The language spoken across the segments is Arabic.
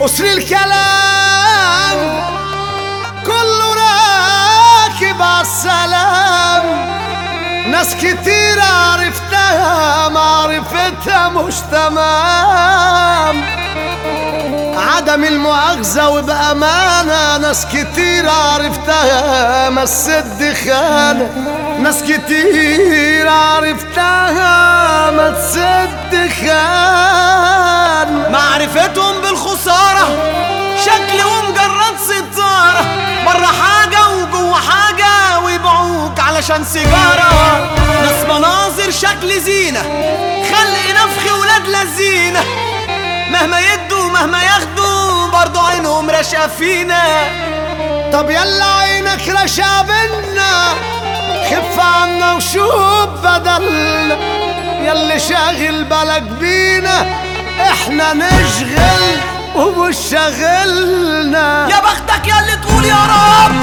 أسر الكلام كله راكب عالسلام. ناس كتير عرفتها معرفتها مش تمام. عدم المؤاخذة وبأمانة ناس كتير عرفتها مسد خانة. ناس كتير عرفتها مسد خان. معرفتهم بالخسارة شكل ومجرد ستارة، برا حاجة وجوه حاجة ويبيعوك علشان سيجارة. ناس مناظر شكل زينة خلق نفخ ولاد لذينة، مهما يدوا مهما ياخدوا برضو عينهم رشقة فينا. طب يلا عينك رشقة بينا خف عنا وشوف بدلنا. ياللي شاغل بالك بينا احنا نشغل ومش شاغلنا. يا بختك ياللي تقول يا رب.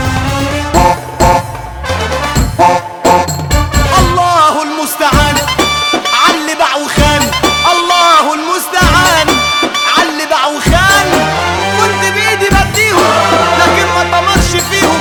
الله المستعان عاللي باع وخان. الله المستعان عاللي باع وخان. كنت بايدي بديهم لكن ما طمرش فيهم.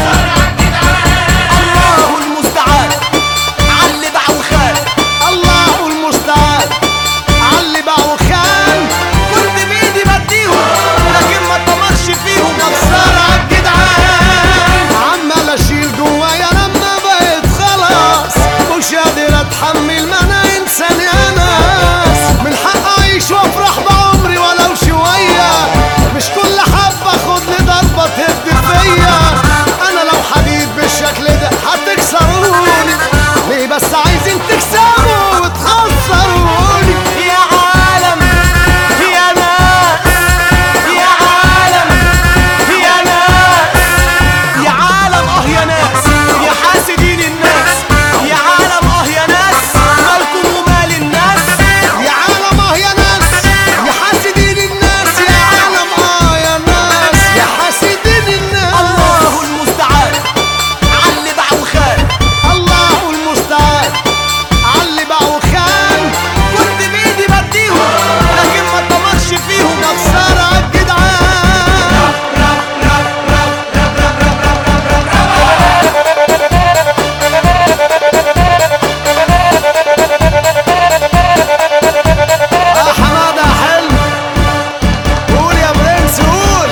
الله المستعان عاللي باع وخان. الله المستعان عاللي باع وخان. كنت بايدي بديهم لكن ما طمرش فيهم. نصار عالجدعان عمال اشيل جوايا لما بقيت خلاص مش قادر اتحمل ما انا انسان يا ناس. من حق اعيش وافرح بعمري ولو شويه، مش كل حبه اخد لي ضربه تهد فيا. انا لو حديد بالشكل ده هتكسروني ليه بس عايزين تكسبوا وتخسروني. يا عالم يا ناس يا عالم يا ناس يا عالم يا ناس يا حاسدين الناس. يا عالم يا ناس مالكم ومال الناس. يا عالم يا ناس يا حاسدين الناس. يا عالم يا ناس يا حاسدين الناس. الله المستعان عاللي باع وخان. الله المستعان عاللي باع وخان. كنت بايدي بديهم لكن ما طمرش فيهم. نصار عالجدعان حمادة حلو. قول يا برنس قول.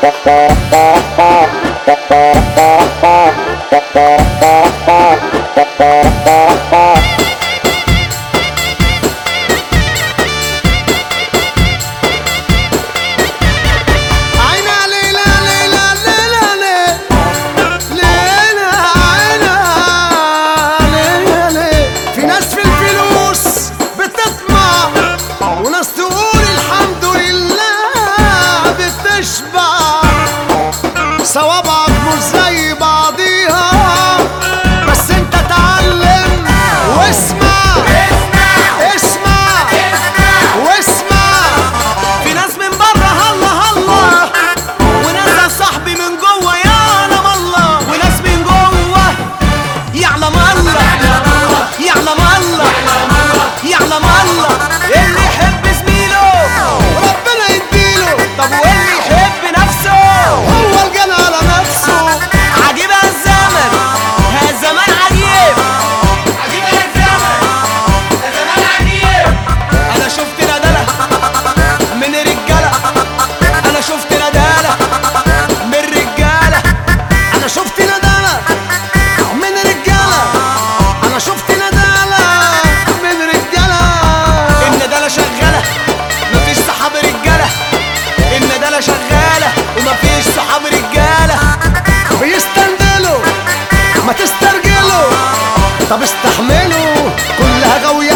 عينا ليلى ليلى ليلى ليلى عينا ليلى. في ناس في الفلوس بتطمع وناس تقول الحمد لله بتشبع. صوابعك مش زي بعضيها بس انت تعلم واسمع اسمع واسمع. في ناس من بره هلا هلا وناس يا صاحبي من جوه يعلم الله. وناس من جوه يعلم الله يعلم الله يعلم الله. اللي يحب زميله ربنا يديله. طب واللي يحب نفسه هو الجنى على نفسه. عجيب الزمن الزمان عجيب. عجيب الزمن الزمان عجيب. انا شفت ندالة من رجالة. انا شفت ندالة من رجالة. انا شفت ندالة من رجالة. انا شفت ندالة من رجالة. الندالة شغالة مفيش صحاب رجالة. الندالة شغالة ومفيش صحاب رجالة. بيستندلوا ما تسترجلوا. طب استحملوا كلها غوية